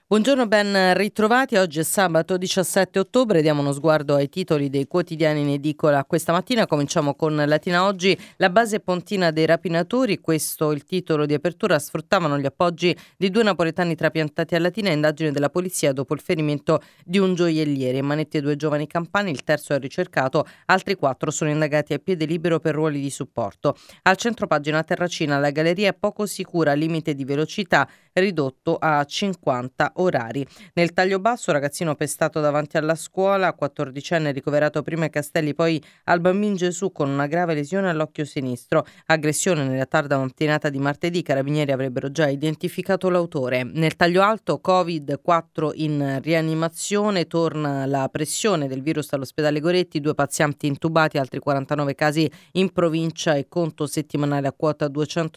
Buongiorno, ben ritrovati. Oggi è sabato 17 ottobre, diamo uno sguardo ai titoli dei quotidiani in edicola questa mattina. Cominciamo con Latina Oggi, la base pontina dei rapinatori, questo il titolo di apertura. Sfruttavano gli appoggi di due napoletani trapiantati a Latina, indagine della polizia dopo il ferimento di un gioielliere. In manette due giovani campani, il terzo è ricercato, altri 4 sono indagati a piede libero per ruoli di supporto. Al centro pagina Terracina, la galleria è poco sicura, limite di velocità ridotto a 50 orari. Nel taglio basso, ragazzino pestato davanti alla scuola, 14enne ricoverato prima ai Castelli, poi al Bambin Gesù con una grave lesione all'occhio sinistro. Aggressione nella tarda mattinata di martedì, i carabinieri avrebbero già identificato l'autore. Nel taglio alto, Covid, 4 in rianimazione, torna la pressione del virus all'ospedale Goretti, 2 pazienti intubati, altri 49 casi in provincia e conto settimanale a quota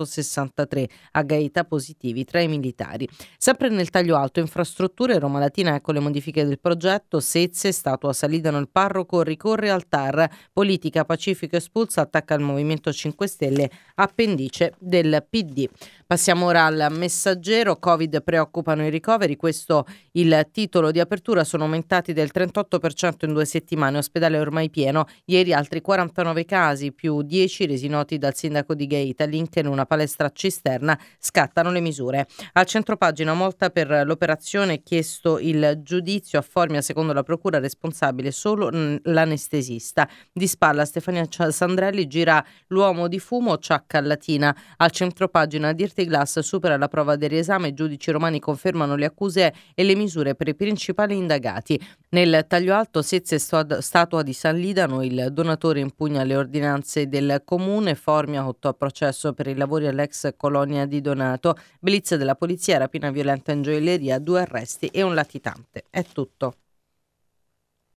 263, a Gaeta positivi tra i militari. Sempre nel taglio alto, infrastrutture, Roma Latina, ecco le modifiche del progetto, Sezze, statua Salidano il parroco, ricorre al TAR, politica Pacifico espulsa, attacca il Movimento 5 Stelle, appendice del PD. Passiamo ora al Messaggero, Covid preoccupano i ricoveri, questo il titolo di apertura, sono aumentati del 38% in 2 settimane, ospedale ormai pieno, ieri altri 49 casi, più 10 resi noti dal sindaco di Gaeta, link in una palestra cisterna, scattano le misure. Al centropagina molta per l'operazione, chiesto il giudizio a Formia, secondo la procura responsabile solo l'anestesista. Di spalla Stefania Sandrelli, gira l'uomo di fumo, ciacca a Latina. Al centropagina Dirty Glass supera la prova del riesame, i giudici romani confermano le accuse e le misure per i principali indagati. Nel taglio alto, Sezze statua di San Lidano, il donatore impugna le ordinanze del comune, Formia 8 a processo per i lavori all'ex colonia di Donato, blitz della polizia, rapina violenta in gioielleria, 2 arresti e un latitante. È tutto.